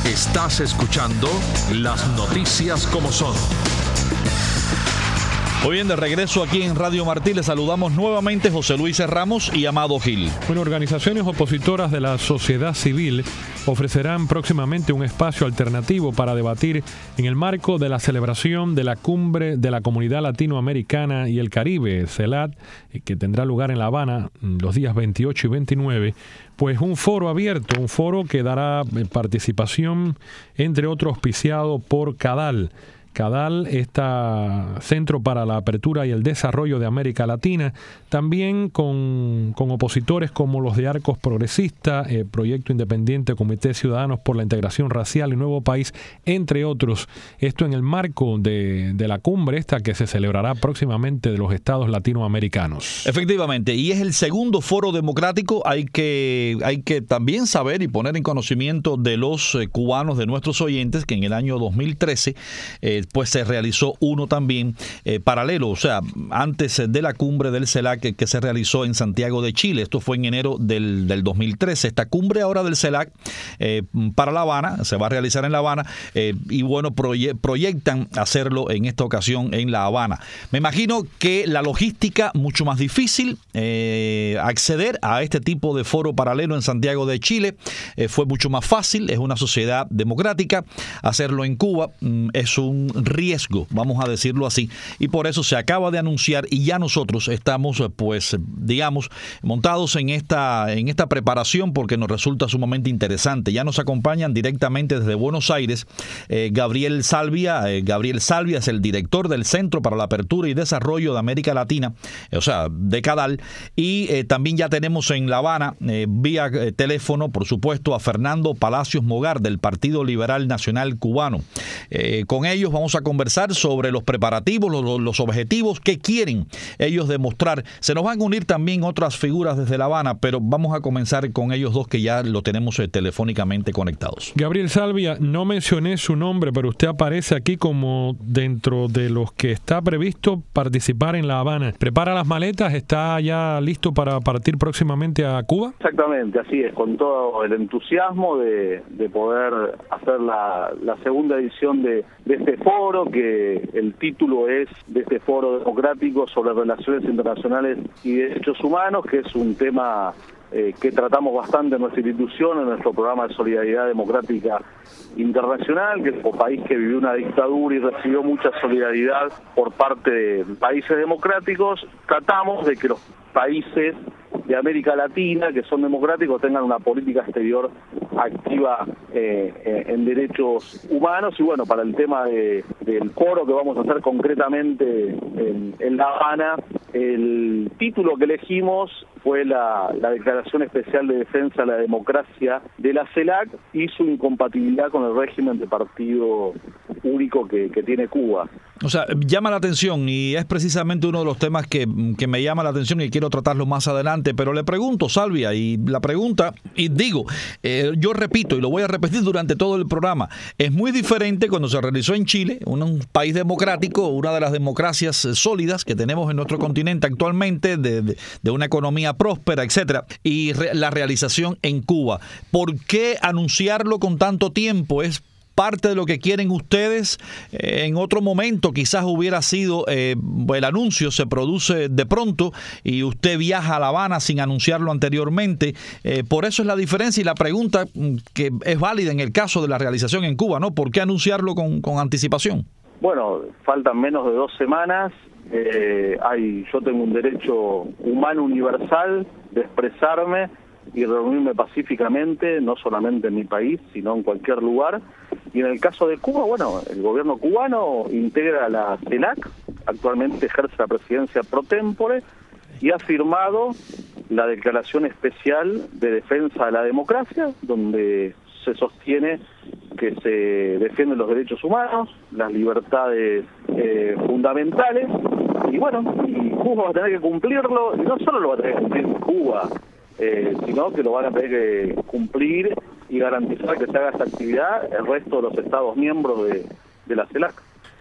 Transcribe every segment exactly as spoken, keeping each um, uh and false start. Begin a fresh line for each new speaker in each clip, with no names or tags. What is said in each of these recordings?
Estás escuchando Las Noticias como Son.
Muy bien, de regreso aquí en Radio Martí, les saludamos nuevamente José Luis Ramos y Amado Gil.
Bueno, organizaciones opositoras de la sociedad civil ofrecerán próximamente un espacio alternativo para debatir en el marco de la celebración de la Cumbre de la Comunidad Latinoamericana y el Caribe, CELAC, que tendrá lugar en La Habana los días veintiocho y veintinueve. Pues un foro abierto, un foro que dará participación, entre otros, auspiciado por CADAL. CADAL, está Centro para la Apertura y el Desarrollo de América Latina, también con, con opositores como los de Arcos Progresista, eh, Proyecto Independiente, Comité Ciudadanos por la Integración Racial y Nuevo País, entre otros. Esto en el marco de, de la cumbre esta que se celebrará próximamente de los estados latinoamericanos.
Efectivamente, y es el segundo foro democrático. Hay que, hay que también saber y poner en conocimiento de los eh, cubanos, de nuestros oyentes, que en el año dos mil trece eh, pues se realizó uno también eh, paralelo, o sea, antes de la cumbre del CELAC que, que se realizó en Santiago de Chile. Esto fue en enero del, del dos mil trece. Esta cumbre ahora del CELAC eh, para La Habana, se va a realizar en La Habana eh, y bueno, proye- proyectan hacerlo en esta ocasión en La Habana. Me imagino que la logística mucho más difícil, eh, acceder a este tipo de foro paralelo en Santiago de Chile eh, fue mucho más fácil. Es una sociedad democrática. Hacerlo en Cuba mm, es un riesgo, vamos a decirlo así, y por eso se acaba de anunciar y ya nosotros estamos pues digamos montados en esta en esta preparación porque nos resulta sumamente interesante. Ya nos acompañan directamente desde Buenos Aires eh, Gabriel Salvia. eh, Gabriel Salvia es el director del Centro para la Apertura y Desarrollo de América Latina, eh, o sea, de CADAL, y eh, también ya tenemos en La Habana eh, vía eh, teléfono, por supuesto, a Fernando Palacios Mogar del Partido Liberal Nacional Cubano. Eh, con ellos vamos a conversar sobre los preparativos, los, los objetivos que quieren ellos demostrar. Se nos van a unir también otras figuras desde La Habana, pero vamos a comenzar con ellos dos que ya lo tenemos eh, telefónicamente conectados.
Gabriel Salvia, no mencioné su nombre, pero usted aparece aquí como dentro de los que está previsto participar en La Habana. ¿Prepara las maletas? ¿Está ya listo para partir próximamente a Cuba?
Exactamente, así es, con todo el entusiasmo de, de poder hacer la, la segunda edición de, de este foro, que el título es de este foro democrático sobre relaciones internacionales y derechos humanos, que es un tema eh, que tratamos bastante en nuestra institución, en nuestro programa de solidaridad democrática internacional, que es un país que vivió una dictadura y recibió mucha solidaridad por parte de países democráticos. Tratamos de que los países de América Latina, que son democráticos, tengan una política exterior activa eh, eh, en derechos humanos. Y bueno, para el tema de, del foro que vamos a hacer concretamente en, en La Habana, el título que elegimos fue la, la Declaración Especial de Defensa de la Democracia de la CELAC y su incompatibilidad con el régimen de partido único que, que tiene Cuba.
O sea, llama la atención y es precisamente uno de los temas que, que me llama la atención y quiero tratarlo más adelante, pero le pregunto, Salvia, y la pregunta, y digo, eh, yo repito y lo voy a repetir durante todo el programa, es muy diferente cuando se realizó en Chile, un, un país democrático, una de las democracias sólidas que tenemos en nuestro continente actualmente, de, de, de una economía próspera, etcétera, y re, la realización en Cuba. ¿Por qué anunciarlo con tanto tiempo? ¿Es parte de lo que quieren ustedes? Eh, en otro momento quizás hubiera sido eh, el anuncio se produce de pronto y usted viaja a La Habana sin anunciarlo anteriormente. Eh, por eso es la diferencia y la pregunta que es válida en el caso de la realización en Cuba, ¿no? ¿Por qué anunciarlo con, con anticipación?
Bueno, faltan menos de dos semanas. Eh, hay, yo tengo un derecho humano universal de expresarme y reunirme pacíficamente, no solamente en mi país, sino en cualquier lugar. Y en el caso de Cuba, bueno, el gobierno cubano integra la CELAC, actualmente ejerce la presidencia pro tempore, y ha firmado la Declaración Especial de Defensa de la Democracia, donde se sostiene que se defienden los derechos humanos, las libertades eh, fundamentales, y bueno, y Cuba va a tener que cumplirlo, y no solo lo va a tener que cumplir Cuba, eh, sino que lo van a tener que cumplir y garantizar que se haga esta actividad el resto de los Estados miembros de, de la CELAC.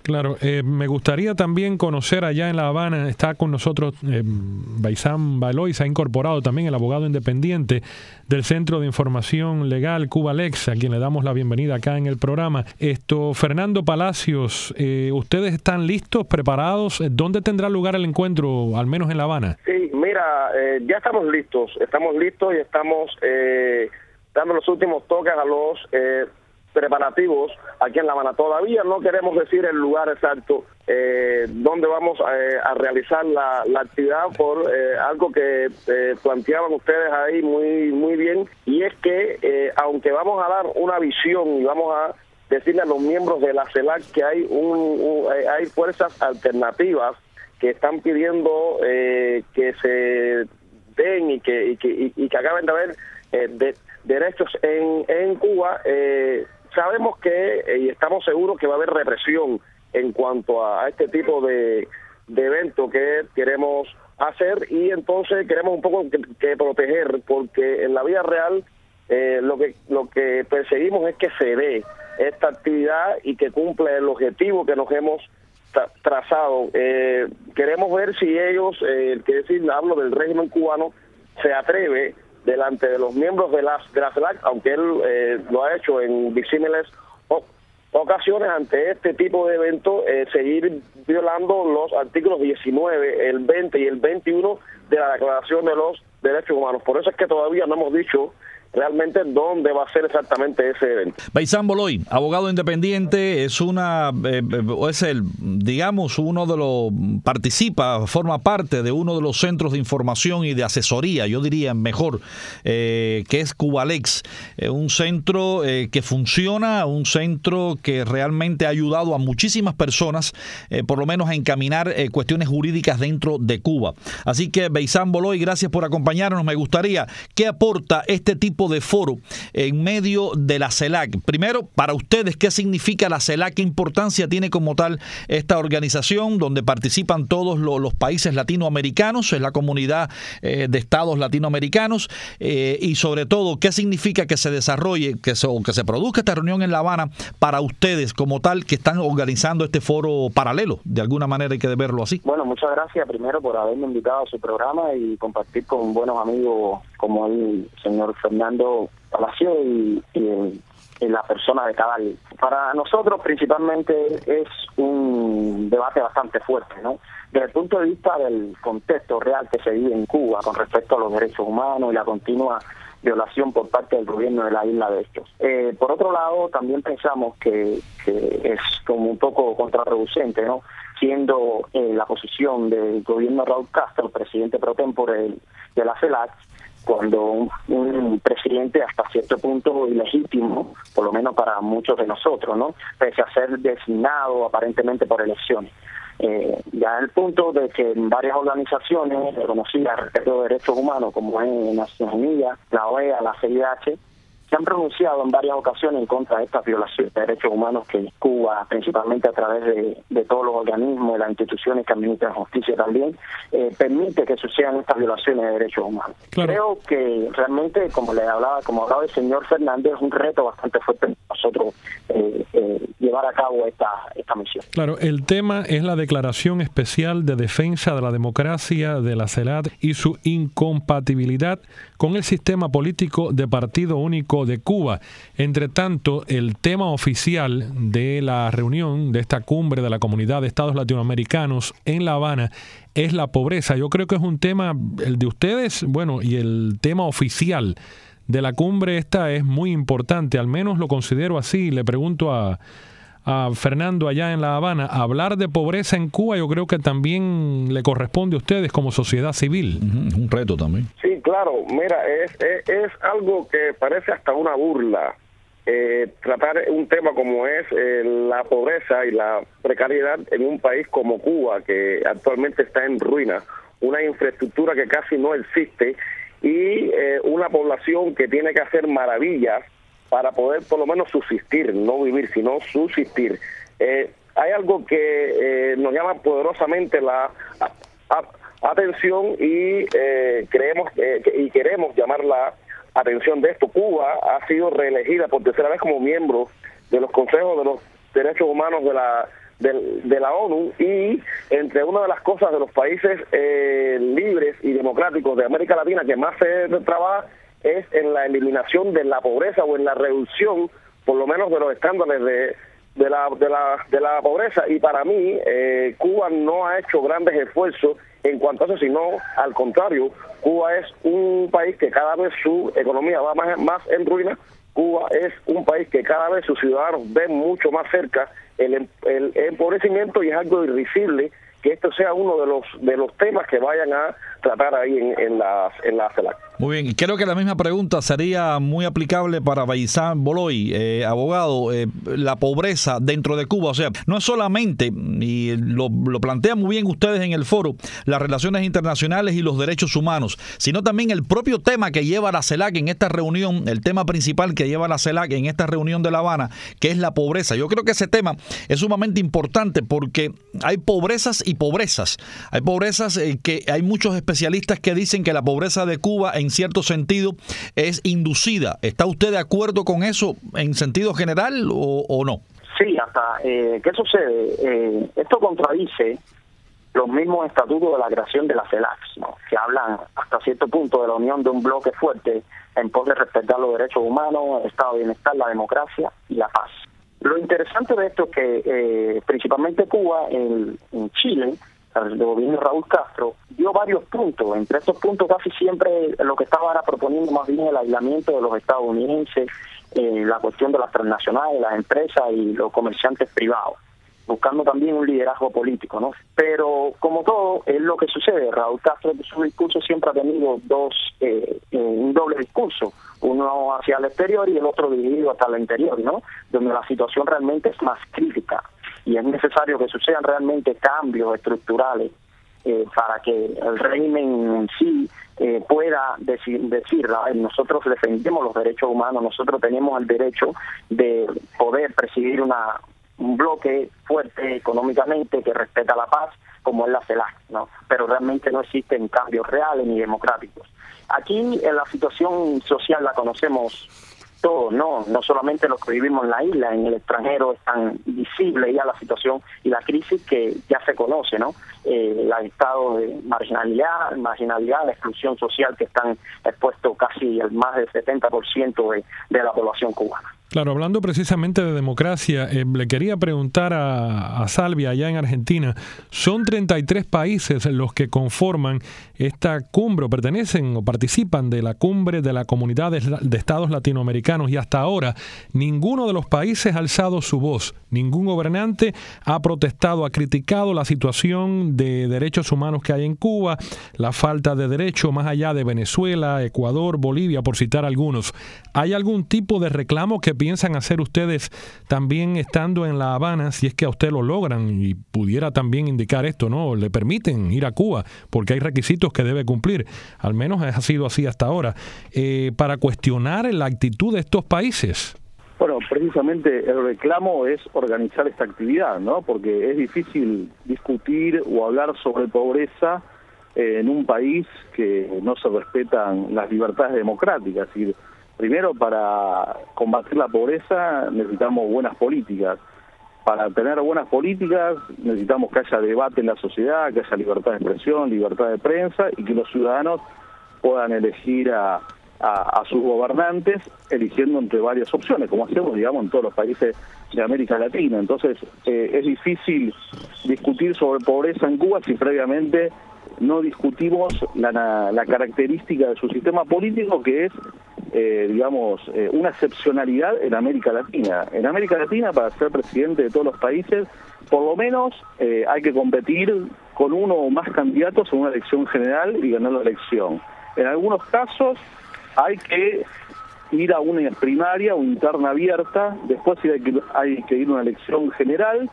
Claro, eh, me gustaría también conocer allá en La Habana, está con nosotros eh, Baysam Baloy, se ha incorporado también el abogado independiente del Centro de Información Legal Cubalex, a quien le damos la bienvenida acá en el programa. Esto, Fernando Palacios, eh, ¿ustedes están listos, preparados? ¿Dónde tendrá lugar el encuentro, al menos en La Habana?
Sí, mira, eh, ya estamos listos, estamos listos y estamos eh, dando los últimos toques a los eh, preparativos aquí en La Habana. Todavía no queremos decir el lugar exacto eh, donde vamos a, eh, a realizar la, la actividad por eh, algo que eh, planteaban ustedes ahí muy muy bien, y es que eh, aunque vamos a dar una visión y vamos a decirle a los miembros de la CELAC que hay un, un hay fuerzas alternativas que están pidiendo eh, que se den y que y que, y, y que acaben de haber eh, de, derechos en, en Cuba, eh, sabemos que, eh, y estamos seguros que va a haber represión en cuanto a, a este tipo de, de evento que queremos hacer, y entonces queremos un poco que, que proteger, porque en la vida real eh, lo que lo que perseguimos es que se dé esta actividad y que cumpla el objetivo que nos hemos tra- trazado. Eh, queremos ver si ellos, eh, que decir, hablo del régimen cubano, se atreve delante de los miembros de las de la CELAC, aunque él eh, lo ha hecho en disímiles o, ocasiones ante este tipo de eventos, eh, seguir violando los artículos diecinueve, el veinte y el veintiuno de la Declaración de los Derechos Humanos. Por eso es que todavía no hemos dicho realmente dónde va a ser exactamente ese evento.
Baysam Baloy, abogado independiente, es una eh, es el digamos uno de los participa, forma parte de uno de los centros de información y de asesoría, yo diría mejor, eh, que es Cubalex, eh, un centro eh, que funciona, un centro que realmente ha ayudado a muchísimas personas, eh, por lo menos a encaminar eh, cuestiones jurídicas dentro de Cuba. Así que Baysam Baloy, gracias por acompañarnos. Me gustaría, ¿qué aporta este tipo de foro en medio de la CELAC? Primero, para ustedes, ¿qué significa la CELAC? ¿Qué importancia tiene como tal esta organización donde participan todos los, los países latinoamericanos, es la comunidad eh, de estados latinoamericanos? Eh, y sobre todo, ¿qué significa que se desarrolle, que se, que se produzca esta reunión en La Habana para ustedes como tal, que están organizando este foro paralelo? De alguna manera hay que verlo así.
Bueno, muchas gracias primero por haberme invitado a su programa y compartir con buenos amigos como el señor Fernando Palacio y, y, y la persona de Cabal. Para nosotros principalmente es un debate bastante fuerte, ¿no? Desde el punto de vista del contexto real que se vive en Cuba con respecto a los derechos humanos y la continua violación por parte del gobierno de la isla de estos. Eh, por otro lado, también pensamos que, que es como un poco contraproducente, ¿no? Siendo eh, la posición del gobierno de Raúl Castro, presidente pro tempore de la CELAC, cuando un, un presidente hasta cierto punto ilegítimo, por lo menos para muchos de nosotros, ¿no? Pese a ser designado aparentemente por elecciones. Eh, ya el punto de que en varias organizaciones reconocidas respecto de derechos humanos, como es Naciones Unidas, la O E A, la C I D H, se han pronunciado en varias ocasiones en contra de estas violaciones de derechos humanos que Cuba, principalmente a través de, de todos los organismos, de las instituciones que administran justicia también, eh, permite que sucedan estas violaciones de derechos humanos. Claro. Creo que realmente, como le hablaba, como hablaba el señor Fernández, es un reto bastante fuerte para nosotros eh, eh, llevar a cabo esta, esta misión.
Claro, el tema es la Declaración Especial de Defensa de la Democracia de la CELAC y su incompatibilidad con el sistema político de partido único de Cuba. Entre tanto, el tema oficial de la reunión de esta cumbre de la Comunidad de Estados Latinoamericanos en La Habana es la pobreza. Yo creo que es un tema, el de ustedes, bueno, y el tema oficial de la cumbre esta es muy importante, al menos lo considero así. Le pregunto a, a Fernando allá en La Habana, hablar de pobreza en Cuba yo creo que también le corresponde a ustedes como sociedad civil.
Uh-huh, un reto también.
Sí, claro, mira, es, es, es algo que parece hasta una burla, eh, tratar un tema como es eh, la pobreza y la precariedad en un país como Cuba, que actualmente está en ruinas, una infraestructura que casi no existe y eh, una población que tiene que hacer maravillas para poder por lo menos subsistir, no vivir, sino subsistir. Eh, hay algo que eh, nos llama poderosamente la a, a, atención y eh, creemos eh, y queremos llamar la atención de esto. Cuba ha sido reelegida por tercera vez como miembro de los consejos de los derechos humanos de la de, de la ONU, y entre una de las cosas de los países eh, libres y democráticos de América Latina que más se trabaja es en la eliminación de la pobreza o en la reducción, por lo menos, de los estándares de, de, la, de, la, de la pobreza. Y para mí, eh, Cuba no ha hecho grandes esfuerzos en cuanto a eso, sino al contrario. Cuba es un país que cada vez su economía va más, más en ruina. Cuba es un país que cada vez sus ciudadanos ven mucho más cerca el, el, el empobrecimiento, y es algo irrisible que esto sea uno de los de los temas que vayan a tratar ahí en, en la en la CELAC.
Muy bien, y creo que la misma pregunta sería muy aplicable para Baizán Boloy, eh, abogado. Eh, la pobreza dentro de Cuba, o sea, no es solamente, y lo, lo plantean muy bien ustedes en el foro, las relaciones internacionales y los derechos humanos, sino también el propio tema que lleva la CELAC en esta reunión, el tema principal que lleva la CELAC en esta reunión de La Habana, que es la pobreza. Yo creo que ese tema es sumamente importante porque hay pobrezas y pobrezas. Hay pobrezas eh, que hay muchos especialistas que dicen que la pobreza de Cuba en cierto sentido es inducida. ¿Está usted de acuerdo con eso en sentido general o, o no?
Sí, hasta eh, ¿qué sucede? Eh, esto contradice los mismos estatutos de la creación de la CELAC, ¿no?, que hablan hasta cierto punto de la unión de un bloque fuerte en pos de respetar los derechos humanos, el estado de bienestar, la democracia y la paz. Lo interesante de esto es que eh, principalmente Cuba, en, en Chile, el gobierno de Raúl Castro, dio varios puntos. Entre estos puntos casi siempre lo que estaba era proponiendo más bien el aislamiento de los estadounidenses, eh, la cuestión de las transnacionales, las empresas y los comerciantes privados, buscando también un liderazgo político, ¿no? Pero como todo es lo que sucede, Raúl Castro en su discurso siempre ha tenido dos, eh, eh, un doble discurso, uno hacia el exterior y el otro dirigido hasta el interior, ¿no?, donde la situación realmente es más crítica y es necesario que sucedan realmente cambios estructurales eh, para que el régimen en sí eh, pueda decir, decir, nosotros defendemos los derechos humanos, nosotros tenemos el derecho de poder presidir una un bloque fuerte económicamente que respeta la paz, como es la CELAC, ¿no? Pero realmente no existen cambios reales ni democráticos. Aquí en la situación social la conocemos todos, ¿no? No solamente los que vivimos en la isla, en el extranjero es tan visible ya la situación y la crisis que ya se conoce, ¿no? Eh, el estado de marginalidad, marginalidad, la exclusión social que están expuestos casi el más del setenta por ciento de, de la población cubana.
Claro, hablando precisamente de democracia, eh, le quería preguntar a, a Salvia, allá en Argentina, son treinta y tres países los que conforman esta cumbre, o pertenecen o participan de la cumbre de la Comunidad de, de Estados Latinoamericanos, y hasta ahora ninguno de los países ha alzado su voz, ningún gobernante ha protestado, ha criticado la situación de derechos humanos que hay en Cuba, la falta de derechos más allá de Venezuela, Ecuador, Bolivia, por citar algunos. ¿Hay algún tipo de reclamo que piensan hacer ustedes también estando en La Habana, si es que a usted lo logran y pudiera también indicar esto, ¿no? Le permiten ir a Cuba porque hay requisitos que debe cumplir, al menos ha sido así hasta ahora, eh, para cuestionar la actitud de estos países?
Bueno, precisamente el reclamo es organizar esta actividad, ¿no? Porque es difícil discutir o hablar sobre pobreza eh, en un país que no se respetan las libertades democráticas. Es decir, primero, para combatir la pobreza necesitamos buenas políticas. Para tener buenas políticas necesitamos que haya debate en la sociedad, que haya libertad de expresión, libertad de prensa y que los ciudadanos puedan elegir a, a, a sus gobernantes eligiendo entre varias opciones, como hacemos, digamos, en todos los países de América Latina. Entonces, eh, es difícil discutir sobre pobreza en Cuba si previamente no discutimos la, la característica de su sistema político, que es, eh, digamos, eh, una excepcionalidad en América Latina. En América Latina, para ser presidente de todos los países, por lo menos eh, hay que competir con uno o más candidatos en una elección general y ganar la elección. En algunos casos hay que ir a una primaria o interna abierta, después hay que, hay que ir a una elección general,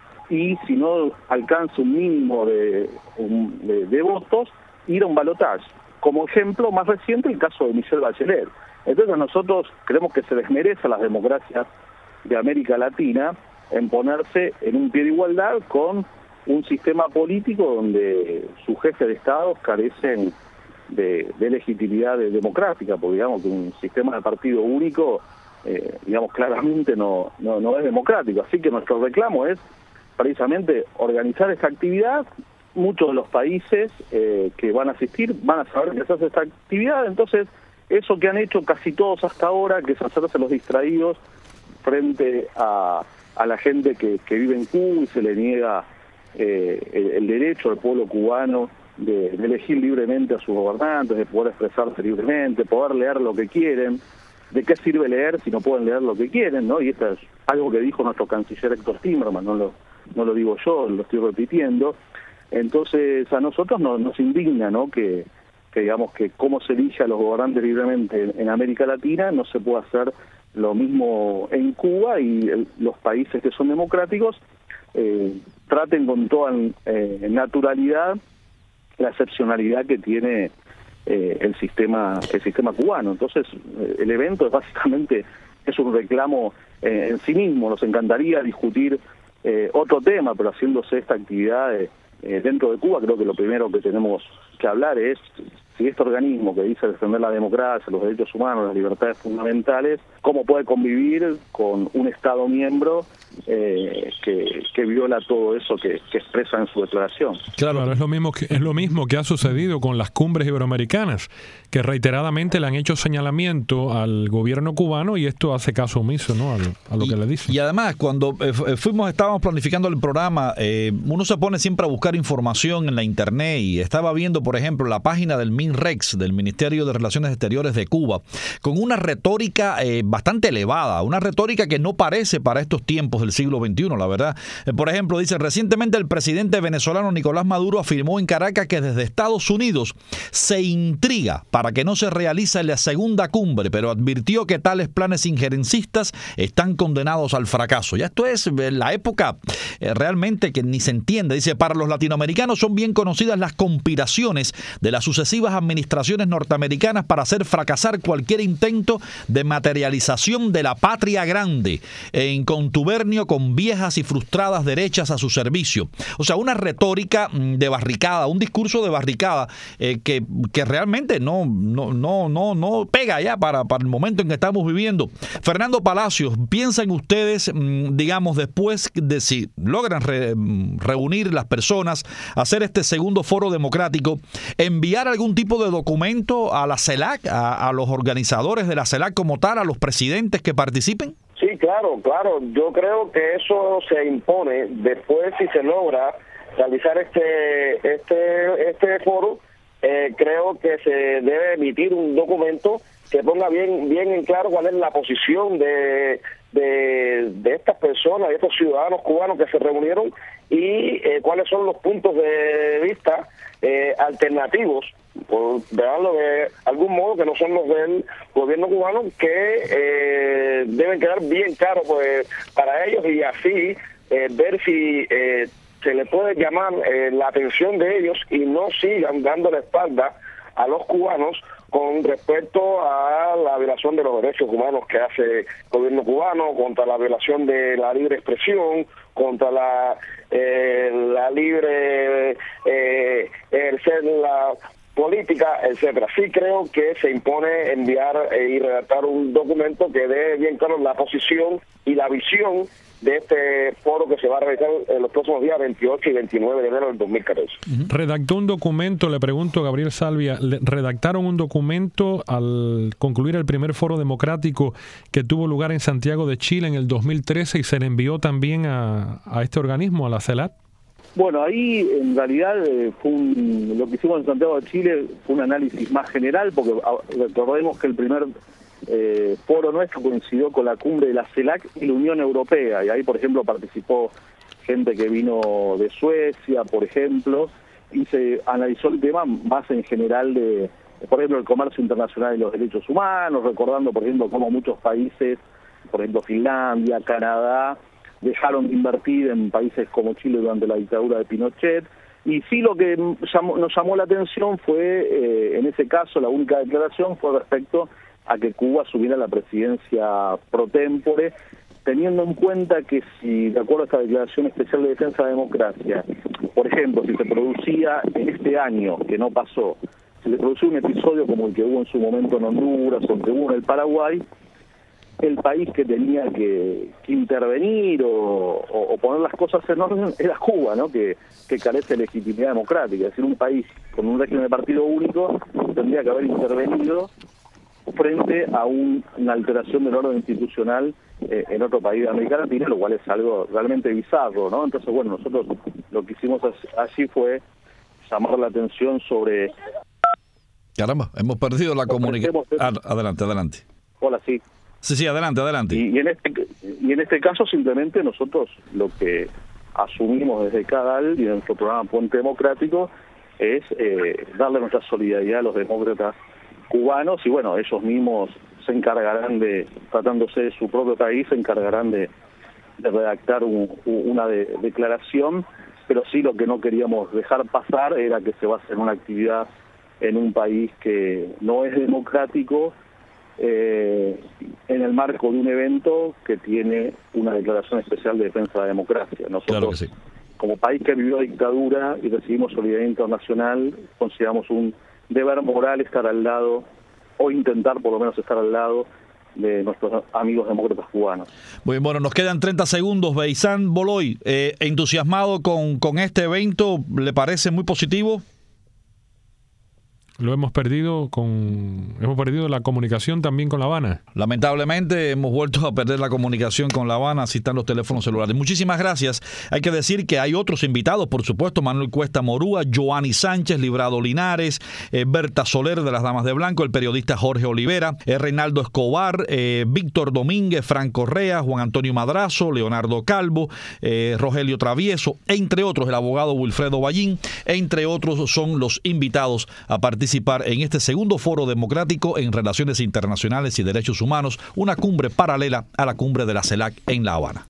y si no alcanza un mínimo de, de, de votos, ir a un balotaje. Como ejemplo más reciente, el caso de Michelle Bachelet. Entonces nosotros creemos que se desmerece a las democracias de América Latina en ponerse en un pie de igualdad con un sistema político donde sus jefes de Estado carecen de, de legitimidad democrática, porque digamos que un sistema de partido único, eh, digamos claramente no, no, no es democrático. Así que nuestro reclamo es precisamente organizar esta actividad. Muchos de los países eh, que van a asistir van a saber que se hace esta actividad, entonces eso que han hecho casi todos hasta ahora, que es hacerse los distraídos frente a, a la gente que, que vive en Cuba y se le niega eh, el, el derecho al pueblo cubano de, de elegir libremente a sus gobernantes, de poder expresarse libremente, poder leer lo que quieren. ¿De qué sirve leer si no pueden leer lo que quieren, no? Y esto es algo que dijo nuestro canciller Héctor Timerman, no lo, no lo digo yo, lo estoy repitiendo. Entonces a nosotros no, nos indigna, ¿no?, que, que digamos que cómo se elige a los gobernantes libremente en, en América Latina no se puede hacer lo mismo en Cuba, y el, los países que son democráticos eh, traten con toda eh, naturalidad la excepcionalidad que tiene eh, el sistema el sistema cubano. Entonces eh, el evento es básicamente es un reclamo eh, en sí mismo. Nos encantaría discutir eh, otro tema, pero haciéndose esta actividad de, Eh, dentro de Cuba, creo que lo primero que tenemos que hablar es si este organismo que dice defender la democracia, los derechos humanos, las libertades fundamentales, cómo puede convivir con un Estado miembro eh, que, que viola todo eso que, que expresa en su declaración.
Claro, claro, es lo mismo que es lo mismo que ha sucedido con las cumbres iberoamericanas, que reiteradamente le han hecho señalamiento al gobierno cubano y esto hace caso omiso, ¿no?, a lo, a lo
y,
que le dicen.
Y además, cuando eh, fuimos, estábamos planificando el programa, eh, uno se pone siempre a buscar información en la internet y estaba viendo, por ejemplo, la página del MINREX, del Ministerio de Relaciones Exteriores de Cuba, con una retórica eh, bastante elevada, una retórica que no parece para estos tiempos del siglo veintiuno, la verdad. Eh, por ejemplo, dice, recientemente el presidente venezolano Nicolás Maduro afirmó en Caracas que desde Estados Unidos se intriga para que no se realice la segunda cumbre, pero advirtió que tales planes injerencistas están condenados al fracaso. Ya esto es la época eh, realmente que ni se entiende. Dice, para los latinoamericanos son bien conocidas las conspiraciones de las sucesivas administraciones norteamericanas para hacer fracasar cualquier intento de materialización de la patria grande en contubernio con viejas y frustradas derechas a su servicio. O sea, una retórica de barricada, un discurso de barricada eh, que, que realmente no, no, no, no, no pega ya para, para el momento en que estamos viviendo. Fernando Palacios, ¿piensan ustedes, digamos, después de si logran re, reunir las personas, hacer este segundo foro democrático, enviar algún tipo de documento a la CELAC, a, a los organizadores de la CELAC como tal, a los presidentes que participen?
Sí, claro, claro. Yo creo que eso se impone después si se logra realizar este este este foro. Eh, creo que se debe emitir un documento que ponga bien bien en claro cuál es la posición de de, de estas personas, de estos ciudadanos cubanos que se reunieron y eh, cuáles son los puntos de vista eh, alternativos, por verlo de algún modo, que no son los del gobierno cubano, que eh, deben quedar bien claros pues, para ellos, y así eh, ver si eh, se le puede llamar eh, la atención de ellos y no sigan dando la espalda a los cubanos con respecto a la violación de los derechos humanos que hace el gobierno cubano, contra la violación de la libre expresión, contra la eh, la libre eh, ejercer la política, etcétera. Sí creo que se impone enviar eh, y redactar un documento que dé bien claro la posición y la visión de este foro que se va a realizar en los próximos días veintiocho y veintinueve de enero del dos mil catorce.
Redactó un documento, le pregunto, Gabriel Salvia, redactaron un documento al concluir el primer foro democrático que tuvo lugar en Santiago de Chile en el dos mil trece y se le envió también a, a este organismo, a la CELAC.
Bueno, ahí en realidad eh, fue un, lo que hicimos en Santiago de Chile fue un análisis más general, porque recordemos que el primer eh, foro nuestro coincidió con la cumbre de la CELAC y la Unión Europea, y ahí, por ejemplo, participó gente que vino de Suecia, por ejemplo, y se analizó el tema más en general de, por ejemplo, el comercio internacional y los derechos humanos, recordando, por ejemplo, cómo muchos países, por ejemplo, Finlandia, Canadá, dejaron de invertir en países como Chile durante la dictadura de Pinochet. Y sí, lo que llamó, nos llamó la atención fue, eh, en ese caso, la única declaración fue respecto a que Cuba asumiera la presidencia pro tempore, teniendo en cuenta que si, de acuerdo a esta Declaración Especial de Defensa de la Democracia, por ejemplo, si se producía en este año, que no pasó, si se producía un episodio como el que hubo en su momento en Honduras o el que hubo en el Paraguay, el país que tenía que, que intervenir o, o, o poner las cosas en orden era Cuba, ¿no? Que, que carece de legitimidad democrática. Es decir, un país con un régimen de partido único tendría que haber intervenido frente a un, una alteración del orden institucional eh, en otro país de América Latina, lo cual es algo realmente bizarro, ¿no? Entonces, bueno, nosotros lo que hicimos allí fue llamar la atención sobre...
Caramba, hemos perdido la comunicación. Adelante, adelante.
Hola, sí.
Sí, sí, adelante, adelante.
Y, y, en este, y en este caso simplemente nosotros lo que asumimos desde CADAL y en nuestro programa Puente Democrático es eh, darle nuestra solidaridad a los demócratas cubanos y bueno, ellos mismos se encargarán de, tratándose de su propio país, se encargarán de, de redactar un, una de, declaración, pero sí lo que no queríamos dejar pasar era que se va a hacer una actividad en un país que no es democrático, eh, en el marco de un evento que tiene una declaración especial de defensa de la democracia. Nosotros,
claro que sí.
Como país que vivió dictadura y recibimos solidaridad internacional, consideramos un deber moral estar al lado, o intentar por lo menos estar al lado de nuestros amigos demócratas cubanos.
Muy bien, bueno, nos quedan treinta segundos. Beisán Boloy, eh, entusiasmado con, con este evento, ¿le parece muy positivo?
Lo hemos perdido con hemos perdido la comunicación también con La Habana.
Lamentablemente hemos vuelto a perder la comunicación con La Habana, así están los teléfonos celulares. Muchísimas gracias. Hay que decir que hay otros invitados, por supuesto, Manuel Cuesta Morúa, Joanny Sánchez, Librado Linares, eh, Berta Soler de las Damas de Blanco, el periodista Jorge Olivera, eh, Reinaldo Escobar, eh, Víctor Domínguez, Fran Correa, Juan Antonio Madrazo, Leonardo Calvo, eh, Rogelio Travieso, entre otros, el abogado Wilfredo Ballín, entre otros son los invitados a participar en este segundo foro democrático en relaciones internacionales y derechos humanos, una cumbre paralela a la cumbre de la CELAC en La Habana.